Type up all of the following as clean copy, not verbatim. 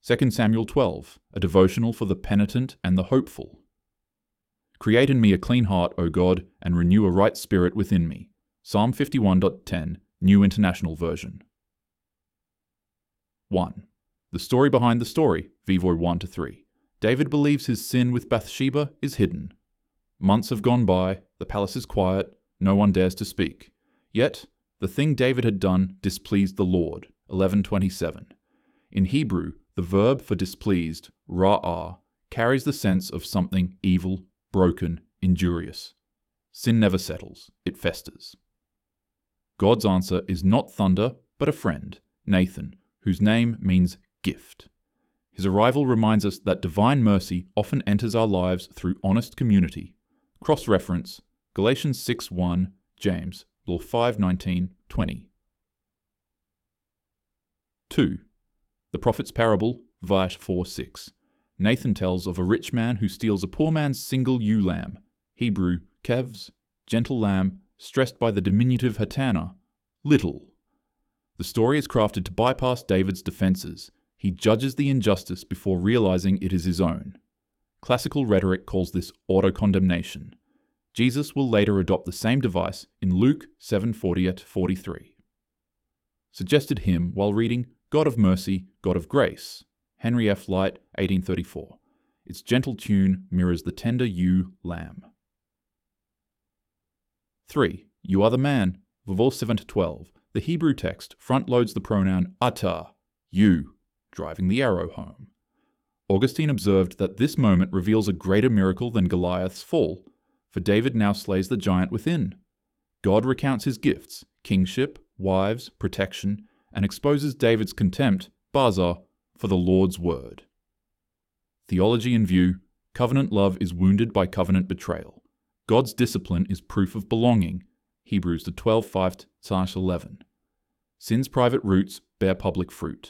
2 Samuel 12, a devotional for the penitent and the hopeful. Create in me a clean heart, O God, and renew a right spirit within me. Psalm 51.10, New International Version. 1. The story behind the story, Vivoy 1-3. David believes his sin with Bathsheba is hidden. Months have gone by, the palace is quiet, no one dares to speak. Yet, the thing David had done displeased the Lord, 11:27. In Hebrew, the verb for displeased, ra'ah, carries the sense of something evil, broken, injurious. Sin never settles, it festers. God's answer is not thunder, but a friend, Nathan, whose name means gift. His arrival reminds us that divine mercy often enters our lives through honest community. Cross-reference, Galatians 6:1, James, Law 5:19-20. 2. The prophet's parable, Vaysh 4:6. Nathan tells of a rich man who steals a poor man's single ewe lamb, Hebrew, kevs, gentle lamb, stressed by the diminutive hatana, little. The story is crafted to bypass David's defenses. He judges the injustice before realizing it is his own. Classical rhetoric calls this auto-condemnation. Jesus will later adopt the same device in Luke 7:40-43. Suggested hymn while reading God of Mercy, God of Grace, Henry F. Light, 1834. Its gentle tune mirrors the tender ewe lamb. 3. You are the man, Vavol 7-12. The Hebrew text front-loads the pronoun ata, you, driving the arrow home. Augustine observed that this moment reveals a greater miracle than Goliath's fall, for David now slays the giant within. God recounts his gifts, kingship, wives, protection, and exposes David's contempt, baza, for the Lord's word. Theology in view, covenant love is wounded by covenant betrayal. God's discipline is proof of belonging, Hebrews 12:5-11. Sin's private roots bear public fruit.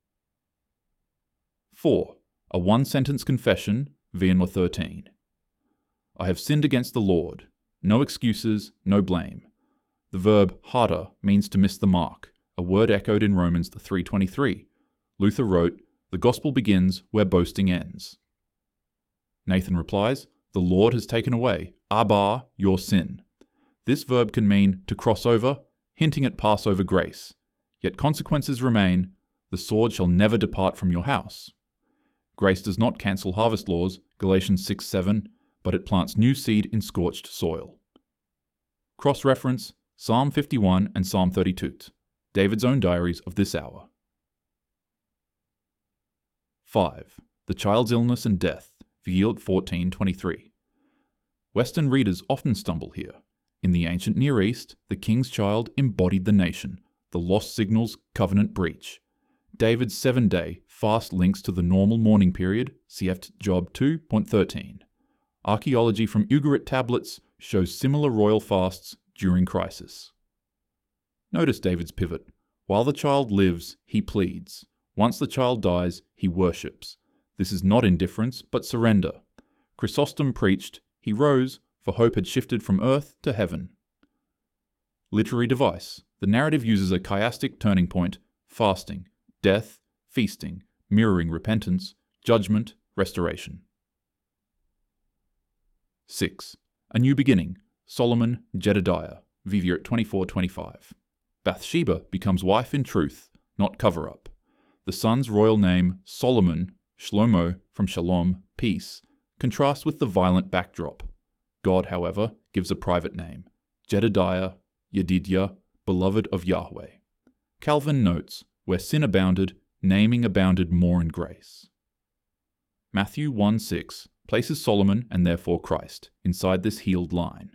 4. A one-sentence confession, Vienna 13. I have sinned against the Lord. No excuses, no blame. The verb harder means to miss the mark, a word echoed in Romans 3:23. Luther wrote, the gospel begins where boasting ends. Nathan replies, the Lord has taken away, Abba, your sin. This verb can mean to cross over, hinting at Passover grace. Yet consequences remain, the sword shall never depart from your house. Grace does not cancel harvest laws, Galatians 6:7, but it plants new seed in scorched soil. Cross-reference, Psalm 51 and Psalm 32, David's own diaries of this hour. 5. The child's illness and death, Vigil 14:23. Western readers often stumble here. In the ancient Near East, the king's child embodied the nation. The lost signals covenant breach. David's 7-day fast links to the normal mourning period, cf. Job 2.13. Archaeology from Ugarit tablets shows similar royal fasts during crisis. Notice David's pivot. While the child lives, he pleads. Once the child dies, he worships. This is not indifference, but surrender. Chrysostom preached, he rose, for hope had shifted from earth to heaven. Literary device. The narrative uses a chiastic turning point, fasting, death, feasting, mirroring repentance, judgment, restoration. 6. A new beginning, Solomon, Jedediah, Vivier 24:25. Bathsheba becomes wife in truth, not cover-up. The son's royal name, Solomon, Shlomo, from Shalom, peace, contrasts with the violent backdrop. God, however, gives a private name, Jedediah, Yedidiah, beloved of Yahweh. Calvin notes, where sin abounded, naming abounded more in grace. Matthew 1:6 places Solomon, and therefore Christ, inside this healed line.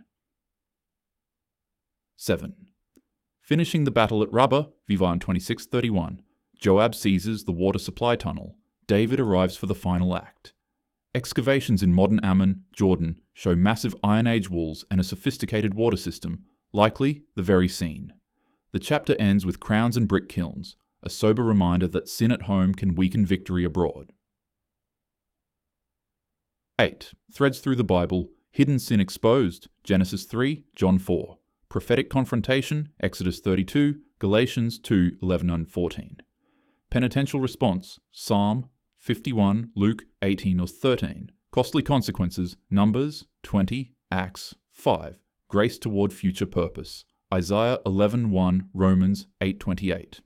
7. Finishing the battle at Rabbah, Vivan 26:31. Joab seizes the water supply tunnel. David arrives for the final act. Excavations in modern Ammon, Jordan, show massive Iron Age walls and a sophisticated water system, likely the very scene. The chapter ends with crowns and brick kilns, a sober reminder that sin at home can weaken victory abroad. 8. Threads through the Bible, hidden sin exposed, Genesis 3, John 4. Prophetic confrontation, Exodus 32, Galatians 2:11-14. Penitential response, Psalm 51, Luke 18 or 13. Costly consequences, Numbers 20, Acts 5. Grace toward future purpose, Isaiah 11:1, Romans 8:28.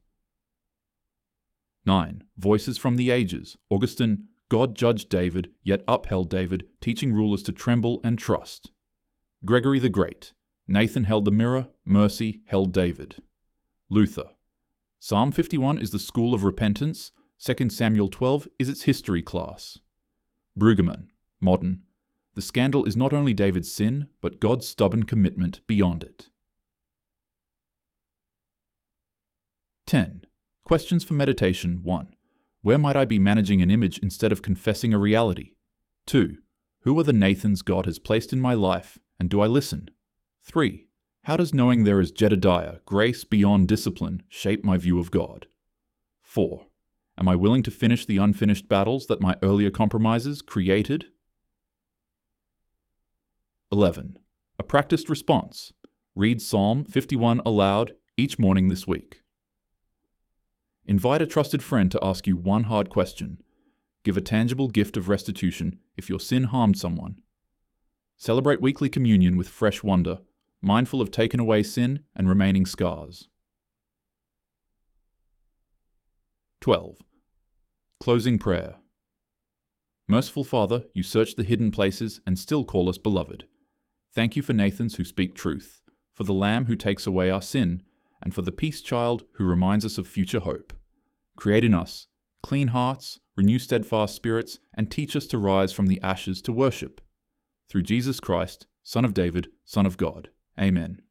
9. Voices from the ages, Augustine, God judged David, yet upheld David, teaching rulers to tremble and trust. Gregory the Great, Nathan held the mirror, mercy held David. Luther, Psalm 51 is the school of repentance, 2 Samuel 12 is its history class. Brueggemann, modern, the scandal is not only David's sin, but God's stubborn commitment beyond it. 10. Questions for meditation 1. Where might I be managing an image instead of confessing a reality? 2. Who are the Nathans God has placed in my life, and do I listen? 3. How does knowing there is Jedediah, grace beyond discipline, shape my view of God? 4. Am I willing to finish the unfinished battles that my earlier compromises created? 11. A practiced response. Read Psalm 51 aloud each morning this week. Invite a trusted friend to ask you one hard question. Give a tangible gift of restitution if your sin harmed someone. Celebrate weekly communion with fresh wonder, mindful of taken away sin and remaining scars. 12. Closing prayer. Merciful Father, you search the hidden places and still call us beloved. Thank you for Nathans who speak truth, for the Lamb who takes away our sin, and for the peace child who reminds us of future hope. Create in us clean hearts, renew steadfast spirits, and teach us to rise from the ashes to worship. Through Jesus Christ, Son of David, Son of God. Amen.